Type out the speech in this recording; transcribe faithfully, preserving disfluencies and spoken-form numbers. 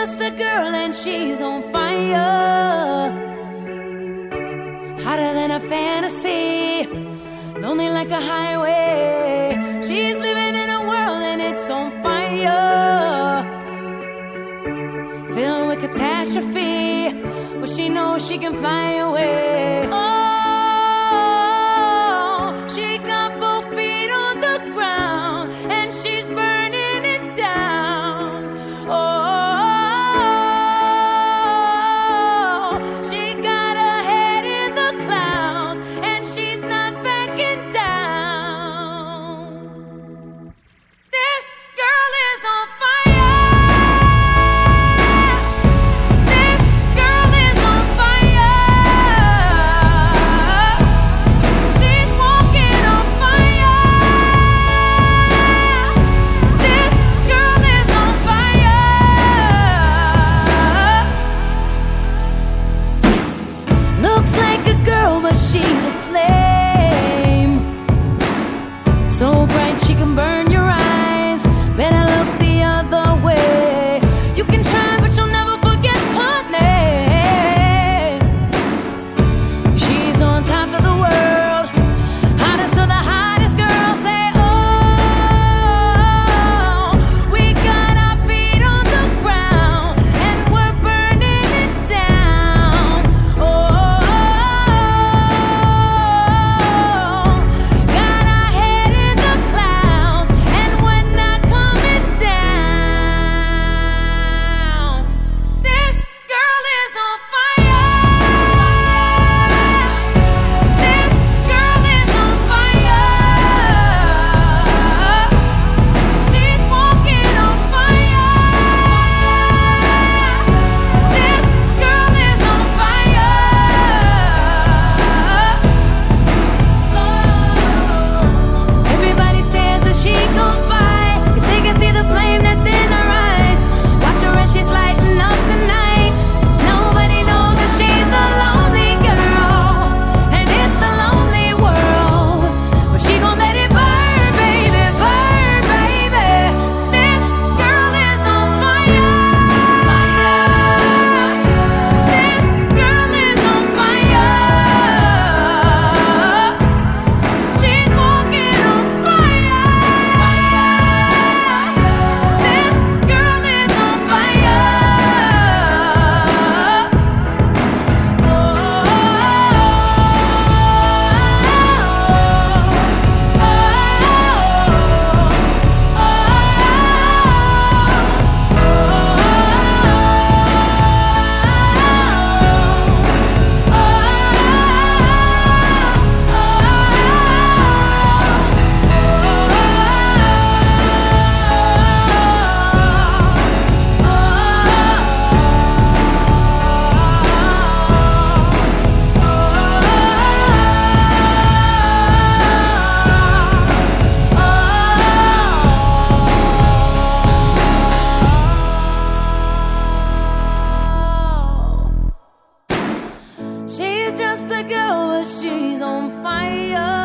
just a girl and she's on fire, hotter than a fantasy, lonely like a highway. She's living in a world and it's on fire, filled with catastrophe, but she knows she can fly away. Oh, she got both feet on the ground and she's burning it down. Oh, she got her head in the clouds and she's not backing down. This girl is on fire. She's a flame, so bright she can burn your eyes. Better look the other way. You can try, but you'll never forget her name. She's on top of the world, hottest of the hottest girls. Say, oh, we got our feet on the ground and we're burning it down. Oh, she's just a girl, but she's on fire.